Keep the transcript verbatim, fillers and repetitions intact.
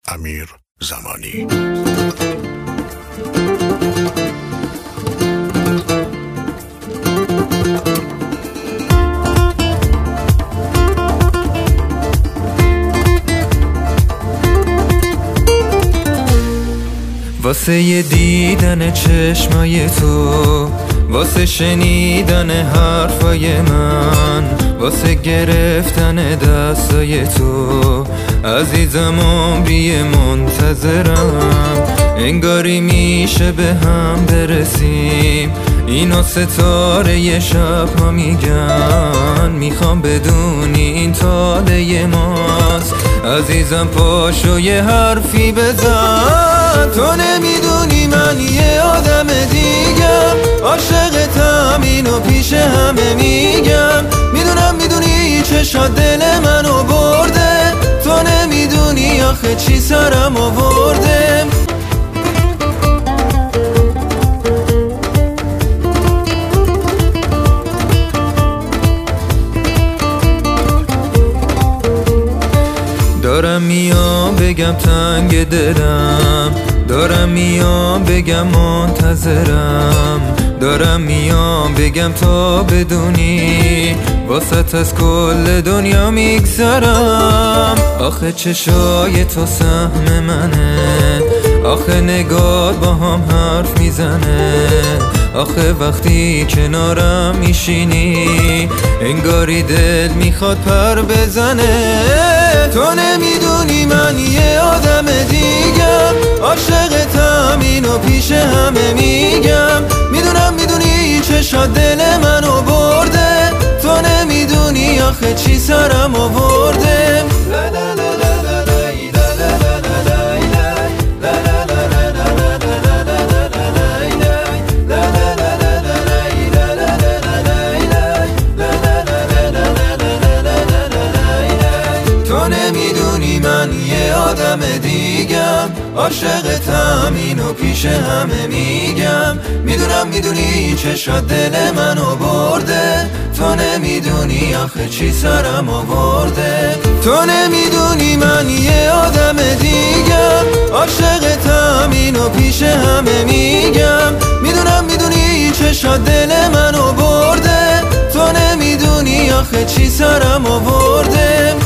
امیر زمانی. واسه یه دیدن چشمای تو، واسه شنیدن حرفای من، واسه گرفتن دستای تو عزیزم عمری منتظرم. انگاری میشه به هم برسیم، اینو ستاره ی شب ها میگن. میخوام بدونی این تاله ماست، عزیزم پاشو یه حرفی بزن. تو نمیدونی من یه آدم دیگم، عاشقتم اینو پیش همه میگم. میدونم میدونی چشات دل منو برده، تو نمیدونی آخه چی سرم آورده. دارم میام بگم تنگ دلم، دارم میام بگم منتظرم، دارم میام بگم تا بدونی واسط از کل دنیا میگذرم. آخه چشای تو سهم منه، آخه نگات با هم حرف میزنه، آخه وقتی کنارم میشینی انگاری دل میخواد پر بزنه. تو نمیدونی من یه آدم دیگم، عاشقتم اینو پیش همه میگم. میدونم میدونی چشات دل منو برده، تو نمیدونی آخه چی سرم آورده. نمیدونی من یه آدم دیگم، عاشقتم اینو پیش همه میگم. میدونم میدونی چشات دل منو برده، تو نمیدونی آخه چی سرم آورده. تو نمیدونی من یه آدم دیگم، عاشقتم اینو پیش همه میگم. میدونم میدونی چشات دل منو برده، تو نمیدونی آخه چی سرم آورده.